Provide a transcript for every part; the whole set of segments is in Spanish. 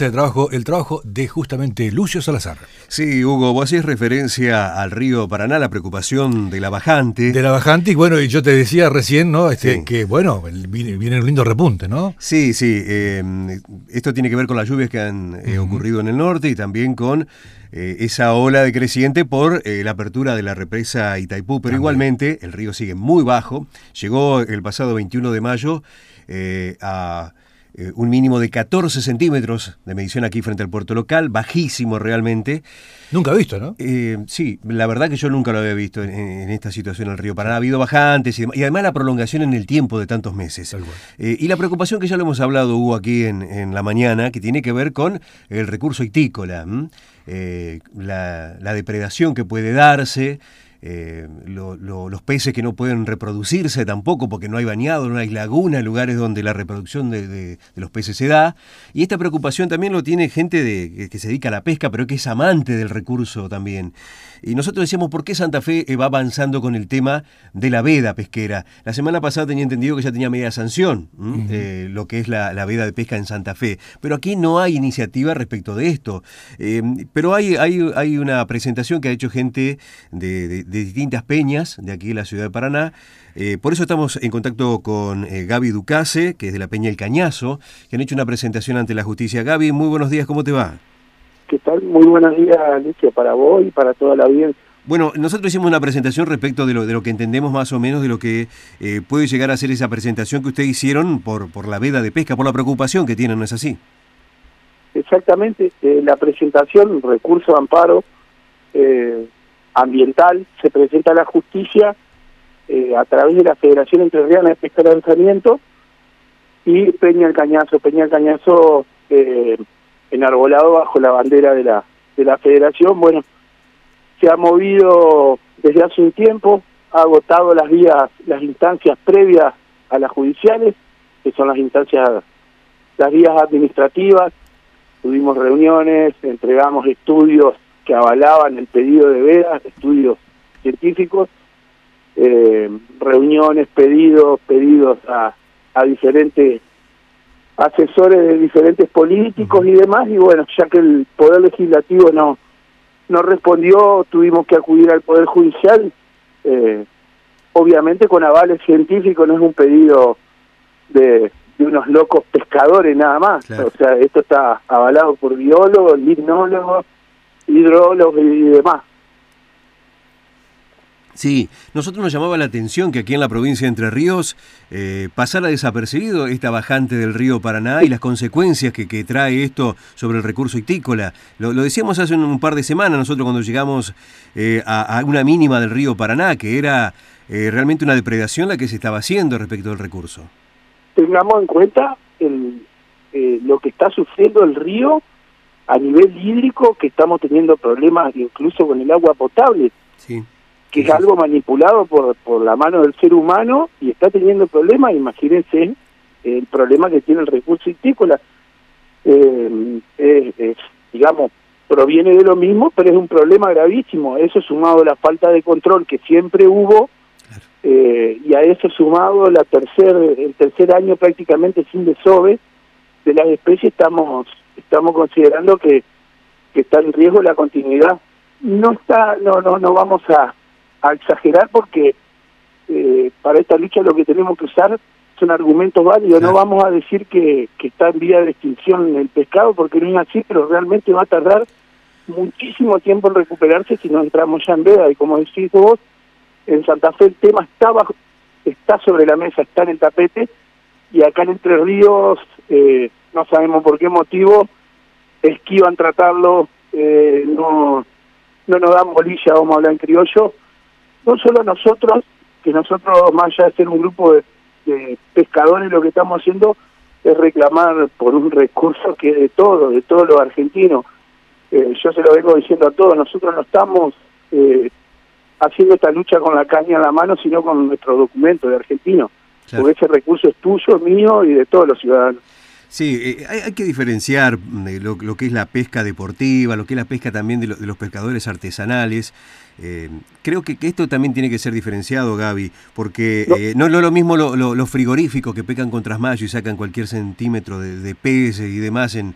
Mesa de Trabajo, el trabajo de justamente Lucio Salazar. Sí, Hugo, vos hacés referencia al río Paraná, la preocupación de la bajante. De la bajante, y bueno, y yo te decía recién, ¿no? Sí. Que bueno, viene un lindo repunte, ¿no? Sí, sí. Esto tiene que ver con las lluvias que han ocurrido en el norte y también con esa ola de creciente por la apertura de la represa Itaipú. Pero igualmente el río sigue muy bajo. Llegó el pasado 21 de mayo a un mínimo de 14 centímetros de medición aquí frente al puerto local, bajísimo realmente. Nunca visto, ¿no? Sí, la verdad que yo nunca lo había visto en esta situación en el río Paraná. Ha habido bajantes y además la prolongación en el tiempo de tantos meses. Y la preocupación que ya lo hemos hablado, Hugo, aquí en la mañana, que tiene que ver con el recurso itícola, la depredación que puede darse, los peces que no pueden reproducirse tampoco porque no hay bañado, no hay laguna, lugares donde la reproducción de los peces se da. Y esta preocupación también lo tiene gente que se dedica a la pesca, pero que es amante del recurso también. Y nosotros decíamos, ¿por qué Santa Fe va avanzando con el tema de la veda pesquera? La semana pasada tenía entendido que ya tenía media sanción, lo que es la veda de pesca en Santa Fe. Pero aquí no hay iniciativa respecto de esto. Pero hay una presentación que ha hecho gente de distintas peñas de aquí de la ciudad de Paraná. Por eso estamos en contacto con Gaby Ducase, que es de la Peña El Cañazo, que han hecho una presentación ante la justicia. Gaby, muy buenos días, ¿cómo te va? ¿Qué tal? Muy buenos días, Alicia, para vos y para toda la audiencia. Bueno, nosotros hicimos una presentación respecto de lo que entendemos más o menos de lo que puede llegar a ser esa presentación que ustedes hicieron por la veda de pesca, por la preocupación que tienen, ¿no es así? Exactamente, la presentación, recurso de amparo ambiental, se presenta a la justicia a través de la Federación Entrerriana de Pesca y Lanzamiento y Peña El Cañazo. Peña El Cañazo enarbolado bajo la bandera de la Federación. Bueno, se ha movido desde hace un tiempo, ha agotado las instancias previas a las judiciales, que son las vías administrativas. Tuvimos reuniones, entregamos estudios que avalaban el pedido de veda, estudios científicos, reuniones, pedidos a diferentes asesores de diferentes políticos y demás, y bueno, ya que el Poder Legislativo no respondió, tuvimos que acudir al Poder Judicial, obviamente con avales científicos, no es un pedido de unos locos pescadores nada más. Claro. O sea, esto está avalado por biólogos, limnólogos, hidrólogos y demás. Sí, nosotros nos llamaba la atención que aquí en la provincia de Entre Ríos pasara desapercibido esta bajante del río Paraná y las consecuencias que trae esto sobre el recurso itícola. Lo decíamos hace un par de semanas nosotros cuando llegamos a una mínima del río Paraná, que era realmente una depredación la que se estaba haciendo respecto del recurso. Tengamos en cuenta lo que está sufriendo el río a nivel hídrico, que estamos teniendo problemas incluso con el agua potable. Sí. Que es algo manipulado por la mano del ser humano y está teniendo problemas. Imagínense el problema que tiene el recurso itícola. Digamos, proviene de lo mismo, pero es un problema gravísimo. Eso sumado a la falta de control que siempre hubo, y a eso sumado el tercer año prácticamente sin desove de las especies, estamos considerando que está en riesgo la continuidad. No vamos a exagerar porque para esta lucha lo que tenemos que usar son argumentos válidos. Claro. No vamos a decir que está en vía de extinción el pescado porque no es así, pero realmente va a tardar muchísimo tiempo en recuperarse si no entramos ya en veda. Y como decís vos, en Santa Fe el tema está sobre la mesa, está en el tapete, y acá en Entre Ríos no sabemos por qué motivo esquivan tratarlo, no nos dan bolilla, vamos a hablar en criollo. No solo nosotros, que nosotros más allá de ser un grupo de pescadores, lo que estamos haciendo es reclamar por un recurso que es de todos los argentinos. Yo se lo vengo diciendo a todos, nosotros no estamos haciendo esta lucha con la caña en la mano, sino con nuestro documento de argentino. Claro. Porque ese recurso es tuyo, mío y de todos los ciudadanos. Sí, hay que diferenciar lo que es la pesca deportiva, lo que es la pesca también de los pescadores artesanales. Creo que esto también tiene que ser diferenciado, Gaby, porque no es lo mismo los frigoríficos que pescan con trasmayo y sacan cualquier centímetro de peces y demás en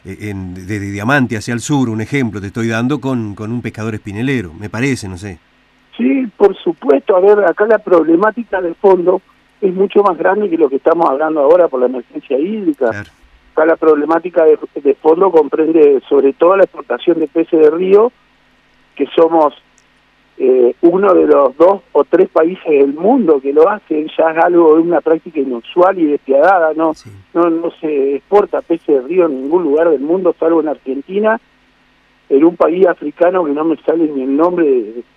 de Diamante hacia el sur, un ejemplo te estoy dando, con un pescador espinelero, me parece, no sé. Sí, por supuesto. A ver, acá la problemática de fondo es mucho más grande que lo que estamos hablando ahora por la emergencia hídrica. Claro. Acá la problemática de fondo comprende sobre todo la exportación de peces de río, que somos uno de los 2 o 3 países del mundo que lo hacen. Ya es algo, una práctica inusual y despiadada, ¿no? Sí. No se exporta peces de río en ningún lugar del mundo, salvo en Argentina, en un país africano que no me sale ni el nombre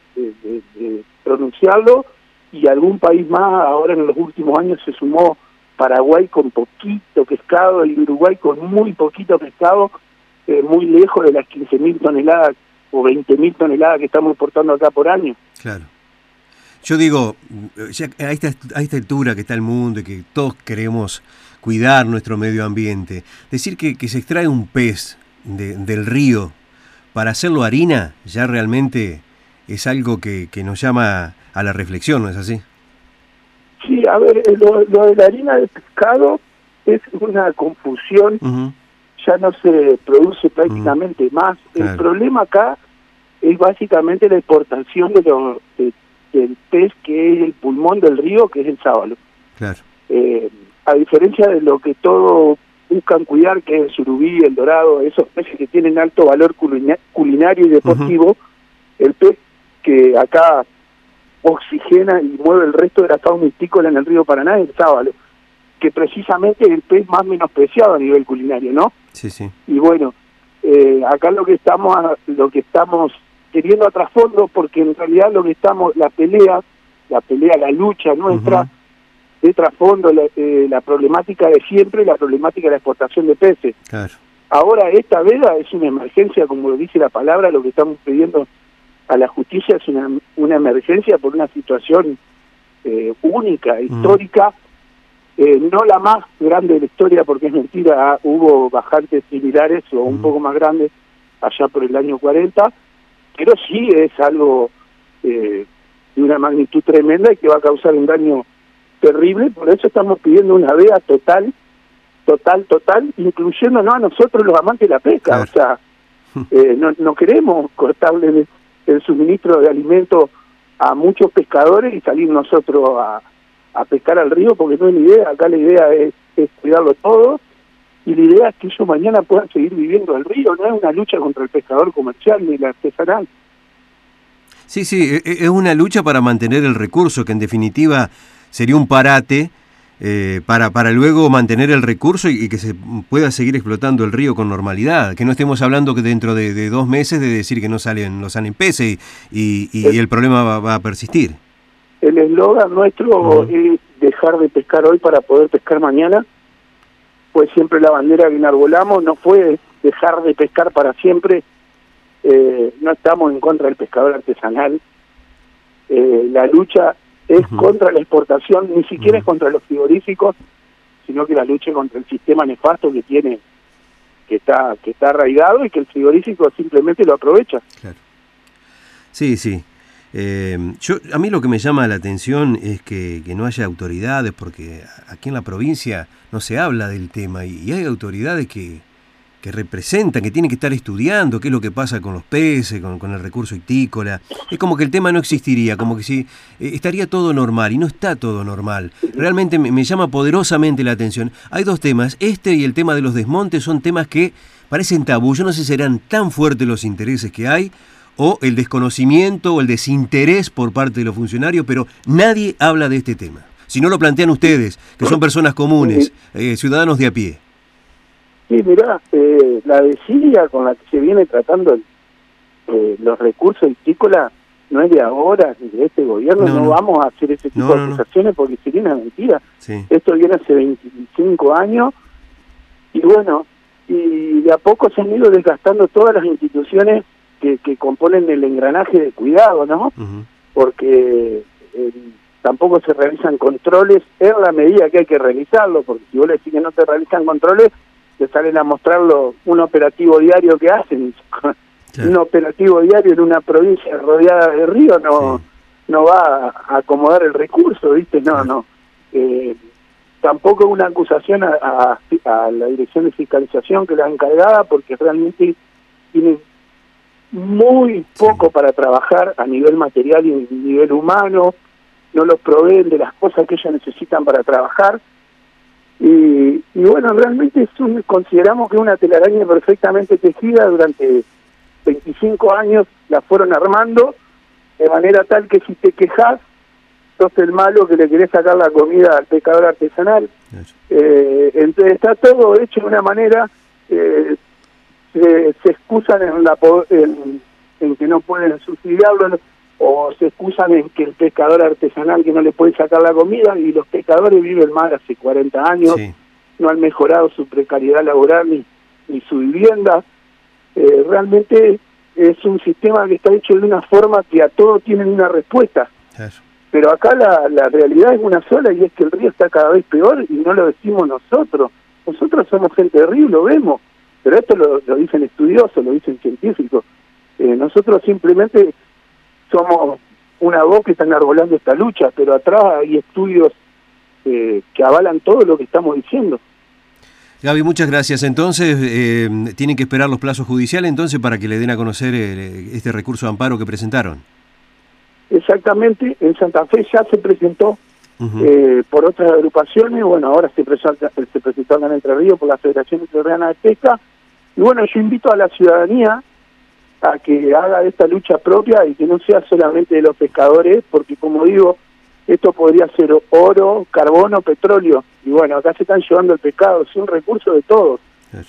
de pronunciarlo, y algún país más. Ahora en los últimos años se sumó Paraguay con poquito pescado y Uruguay con muy poquito pescado, muy lejos de las 15.000 toneladas o 20.000 toneladas que estamos exportando acá por año. Claro. Yo digo, ya a esta altura que está el mundo y que todos queremos cuidar nuestro medio ambiente, decir que se extrae un pez del río para hacerlo harina, ya realmente es algo que nos llama a la reflexión, ¿no es así? Sí, a ver, lo de la harina de pescado es una confusión. Uh-huh. Ya no se produce prácticamente más. Claro. El problema acá es básicamente la exportación del pez, que es el pulmón del río, que es el sábalo. Claro. A diferencia de lo que todos buscan cuidar, que es el surubí, el dorado, esos peces que tienen alto valor culinario y deportivo, el pez que acá oxigena y mueve el resto de la fauna histícola en el río Paraná es el sábalo, que precisamente es el pez más menospreciado a nivel culinario, ¿no? Sí, sí. Y bueno, acá lo que estamos queriendo a trasfondo, porque en realidad la pelea, la lucha nuestra, Uh-huh. de trasfondo, la problemática de siempre, la problemática de la exportación de peces. Claro. Ahora esta veda es una emergencia, como lo dice la palabra. Lo que estamos pidiendo a la justicia es una emergencia por una situación única, histórica, no la más grande de la historia, porque es mentira, hubo bajantes similares o un poco más grandes allá por el año 40, pero sí es algo de una magnitud tremenda y que va a causar un daño terrible. Por eso estamos pidiendo una veda total, incluyéndonos a nosotros los amantes de la pesca. Claro. O sea, no queremos cortarle el suministro de alimentos a muchos pescadores y salir nosotros a pescar al río, porque no es la idea. Acá la idea es cuidarlo todo, y la idea es que ellos mañana puedan seguir viviendo del río. No es una lucha contra el pescador comercial ni el artesanal. Sí, es una lucha para mantener el recurso, que en definitiva sería un parate para luego mantener el recurso y que se pueda seguir explotando el río con normalidad, que no estemos hablando que dentro de 2 meses de decir que no salen peces y el problema va a persistir. El eslogan nuestro es dejar de pescar hoy para poder pescar mañana. Fue siempre la bandera que enarbolamos, no fue dejar de pescar para siempre. No estamos en contra del pescador artesanal. La lucha es contra la exportación, ni siquiera es contra los frigoríficos, sino que la lucha es contra el sistema nefasto que tiene, que está arraigado, y que el frigorífico simplemente lo aprovecha. Claro. Sí. A mí lo que me llama la atención es que no haya autoridades, porque aquí en la provincia no se habla del tema, y hay autoridades que representan, que tienen que estar estudiando qué es lo que pasa con los peces, con el recurso ictícola. Es como que el tema no existiría, como que si estaría todo normal, y no está todo normal. Realmente me llama poderosamente la atención. Hay 2 temas, este y el tema de los desmontes son temas que parecen tabú. Yo no sé si serán tan fuertes los intereses que hay, o el desconocimiento o el desinterés por parte de los funcionarios, pero nadie habla de este tema. Si no lo plantean ustedes, que son personas comunes, ciudadanos de a pie. Sí, mirá, la desidia con la que se viene tratando los recursos ictícolas no es de ahora, ni de este gobierno. No vamos a hacer ese tipo de acusaciones porque sería una mentira. Sí. Esto viene hace 25 años, y bueno, y de a poco se han ido desgastando todas las instituciones que componen el engranaje de cuidado, ¿no? Porque tampoco se realizan controles en la medida que hay que realizarlo, porque si vos le decís que no te realizan controles, te salen a mostrarlo un operativo diario que hacen. Claro. Un operativo diario en una provincia rodeada de río no va a acomodar el recurso, ¿viste? No. tampoco es una acusación a la Dirección de Fiscalización, que es la encargada, porque realmente tienen muy poco para trabajar a nivel material y a nivel humano, no los proveen de las cosas que ellos necesitan para trabajar. Y bueno, realmente consideramos que es una telaraña perfectamente tejida. Durante 25 años la fueron armando, de manera tal que si te quejas, sos el malo que le querés sacar la comida al pescador artesanal. Entonces está todo hecho de una manera, se excusan en que no pueden subsidiarlo, o se excusan en que el pescador artesanal que no le puede sacar la comida, y los pescadores viven mal hace 40 años, sí. No han mejorado su precariedad laboral ni su vivienda. Realmente es un sistema que está hecho de una forma que a todo tienen una respuesta. Eso. Pero acá la realidad es una sola, y es que el río está cada vez peor, y no lo decimos nosotros. Nosotros somos gente de río, lo vemos, pero esto lo dicen estudiosos, lo dicen científicos. Nosotros simplemente somos una voz que está enarbolando esta lucha, pero atrás hay estudios que avalan todo lo que estamos diciendo. Gaby, muchas gracias. Entonces, tienen que esperar los plazos judiciales entonces para que le den a conocer este recurso de amparo que presentaron. Exactamente, en Santa Fe ya se presentó por otras agrupaciones. Bueno, ahora se presentó acá en Entre Ríos por la Federación Entrerriana de Pesca. Y bueno, yo invito a la ciudadanía a que haga esta lucha propia y que no sea solamente de los pescadores, porque como digo, esto podría ser oro, carbono, petróleo, y bueno, acá se están llevando el pescado, es un recurso de todos.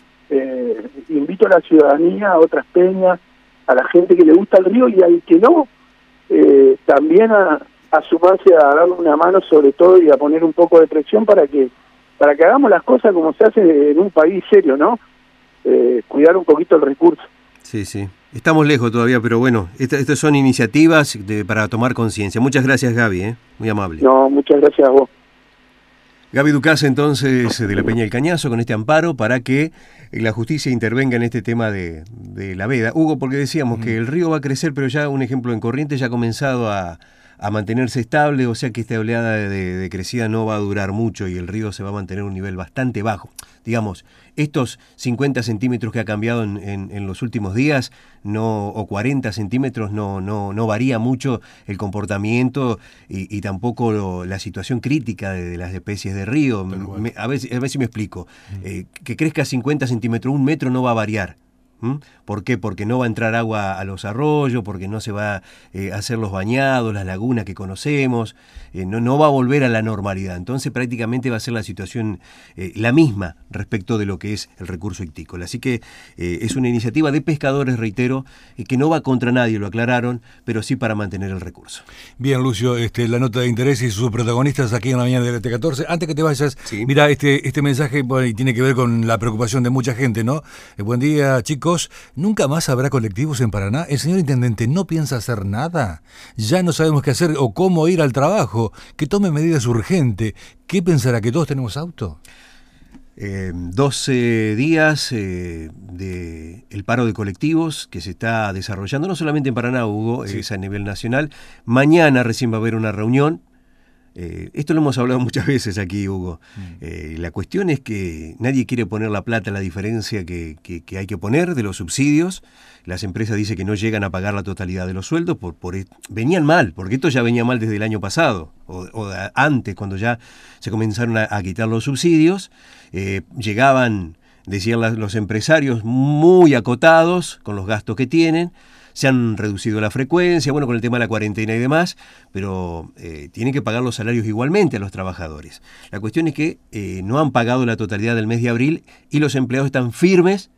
Invito a la ciudadanía, a otras peñas, a la gente que le gusta el río y al que no, también a sumarse a darle una mano sobre todo y a poner un poco de presión para que hagamos las cosas como se hace en un país serio, ¿no? Cuidar un poquito el recurso. Sí, sí. Estamos lejos todavía, pero bueno, estas son iniciativas para tomar conciencia. Muchas gracias, Gaby, muy amable. No, muchas gracias a vos. Gaby Ducás, entonces, de la Peña del Cañazo, con este amparo para que la justicia intervenga en este tema de la veda. Hugo, porque decíamos que el río va a crecer, pero ya un ejemplo en Corrientes ya ha comenzado a mantenerse estable, o sea que esta oleada de crecida no va a durar mucho y el río se va a mantener a un nivel bastante bajo. Digamos, estos 50 centímetros que ha cambiado en los últimos días, o 40 centímetros, no varía mucho el comportamiento y tampoco la situación crítica de las especies de río. A ver si me explico. Que crezca 50 centímetros, 1 metro no va a variar. ¿Por qué? Porque no va a entrar agua a los arroyos, porque no se va a hacer los bañados, las lagunas que conocemos, no va a volver a la normalidad. Entonces prácticamente va a ser la situación la misma respecto de lo que es el recurso ictícola. Así que es una iniciativa de pescadores, reitero, que no va contra nadie, lo aclararon, pero sí para mantener el recurso. Bien, Lucio, la nota de interés y sus protagonistas aquí en la mañana del T14. Antes que te vayas, sí. Mira, este mensaje tiene que ver con la preocupación de mucha gente, ¿no? Buen día, chicos. ¿Nunca más habrá colectivos en Paraná? ¿El señor intendente no piensa hacer nada? Ya no sabemos qué hacer o cómo ir al trabajo. Que tome medidas urgentes. ¿Qué pensará? ¿Que todos tenemos auto? 12 días del paro de colectivos que se está desarrollando, no solamente en Paraná, Hugo, sí. Es a nivel nacional. Mañana recién va a haber una reunión. Esto lo hemos hablado muchas veces aquí, Hugo. La cuestión es que nadie quiere poner la plata, la diferencia que hay que poner de los subsidios. Las empresas dicen que no llegan a pagar la totalidad de los sueldos. Venían mal, porque esto ya venía mal desde el año pasado, o antes, cuando ya se comenzaron a quitar los subsidios. Llegaban, decían los empresarios, muy acotados con los gastos que tienen. Se han reducido la frecuencia, bueno, con el tema de la cuarentena y demás, pero tienen que pagar los salarios igualmente a los trabajadores. La cuestión es que no han pagado la totalidad del mes de abril y los empleados están firmes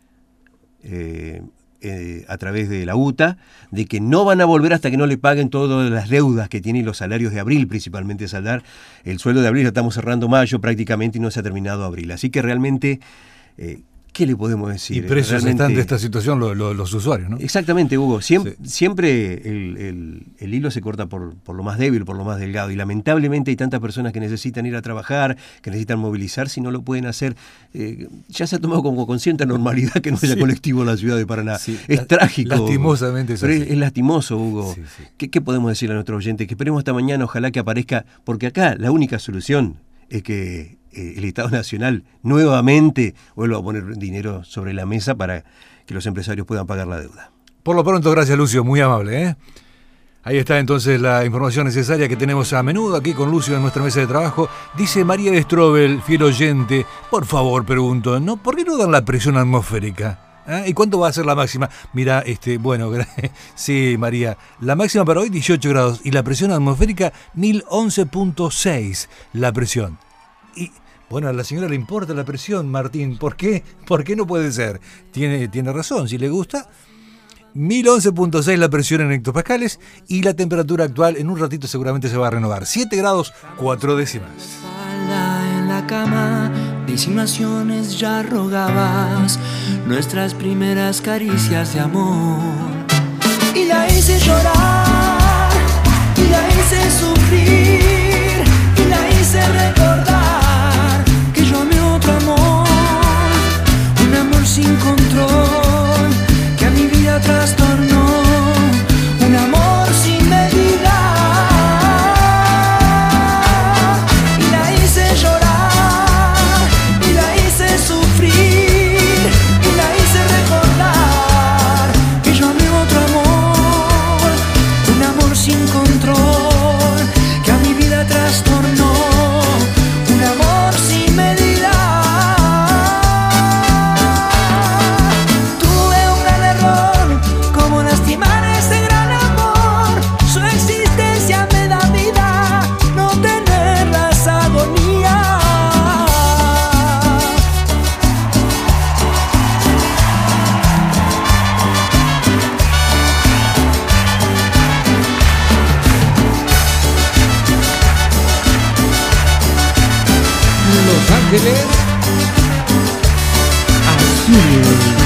a través de la UTA, de que no van a volver hasta que no le paguen todas las deudas que tienen los salarios de abril, principalmente saldar el sueldo de abril. Ya estamos cerrando mayo prácticamente y no se ha terminado abril. Así que realmente... ¿qué le podemos decir? Y presos están de esta situación los usuarios, ¿no? Exactamente, Hugo. Siempre el hilo se corta por lo más débil, por lo más delgado. Y lamentablemente hay tantas personas que necesitan ir a trabajar, que necesitan movilizarse y no lo pueden hacer. Ya se ha tomado como con cierta normalidad que no haya colectivo en la ciudad de Paraná. Sí. Es trágico. Lastimosamente es así. Es lastimoso, Hugo. Sí, sí. ¿Qué podemos decirle a nuestros oyentes? Que esperemos hasta mañana, ojalá que aparezca, porque acá la única solución es que el Estado Nacional nuevamente vuelva a poner dinero sobre la mesa para que los empresarios puedan pagar la deuda. Por lo pronto, gracias Lucio, muy amable, ¿eh? Ahí está entonces la información necesaria que tenemos a menudo aquí con Lucio en nuestra mesa de trabajo. Dice María de Strobel, fiel oyente, por favor, pregunto, ¿por qué no dan la presión atmosférica? ¿Y cuánto va a ser la máxima? Mira, bueno, sí, María, la máxima para hoy 18 grados y la presión atmosférica 1011.6, la presión. Y bueno, a la señora le importa la presión, Martín, ¿por qué? ¿Por qué no puede ser? Tiene razón, si le gusta. 1011.6 la presión en hectopascales y la temperatura actual en un ratito seguramente se va a renovar. 7 grados 4 décimas. En la cama, disimulaciones ya rogabas, nuestras primeras caricias de amor. Y la hice llorar, y la hice sufrir, y la hice recordar que yo amé otro amor, un amor sin control. Mi vida trastornó, un amor sin medida, y la hice llorar, y la hice sufrir, y la hice recordar que yo amé otro amor, un amor sin control, que a mi vida trastornó, un amor sin medida. Los Ángeles Azules.